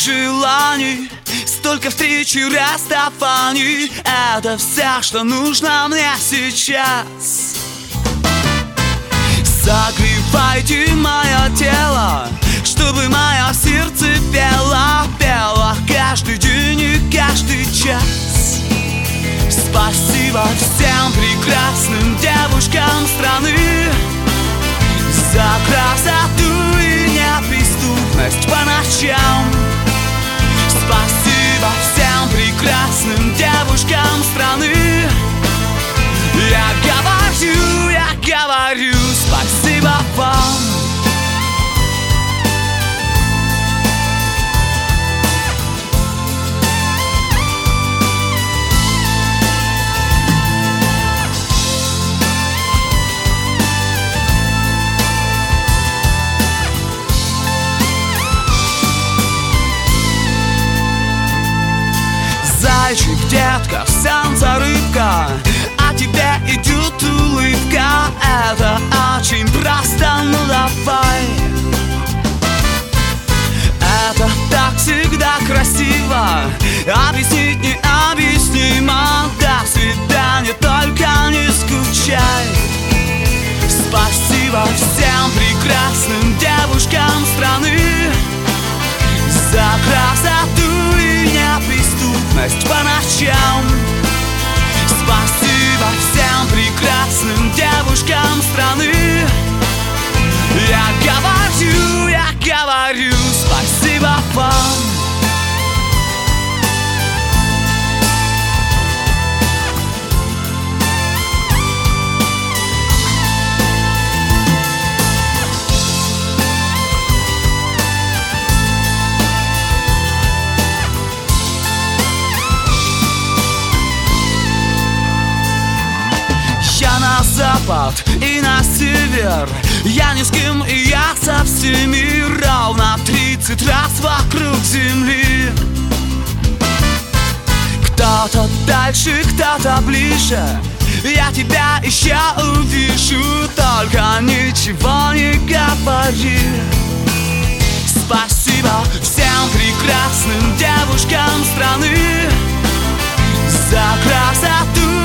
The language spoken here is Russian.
желаний, столько встреч и расставаний. Это все, что нужно мне сейчас. Согревайте мое тело, чтобы мое сердце пело, пело каждый день и каждый час. Спасибо всем прекрасным девушкам страны за красоту и неприступность по ночам. Спасибо всем прекрасным девушкам страны. Я говорю, спасибо вам. Зайчик, детка, в солнце рыбка, а тебе идет улыбка. Это очень просто, ну давай. Это так всегда красиво, объяснить необъяснимо. До свидания, только не скучай. Спасибо всем прекрасным девушкам страны за красоту и неприступность по ночам. Спасибо всем прекрасным девушкам страны. Я говорю, спасибо вам. Я на запад и на север, я ни с кем и я со всеми. Ровно 30 раз вокруг земли. Кто-то дальше, кто-то ближе, я тебя еще увижу. Только ничего не говори. Спасибо всем прекрасным девушкам страны за красоту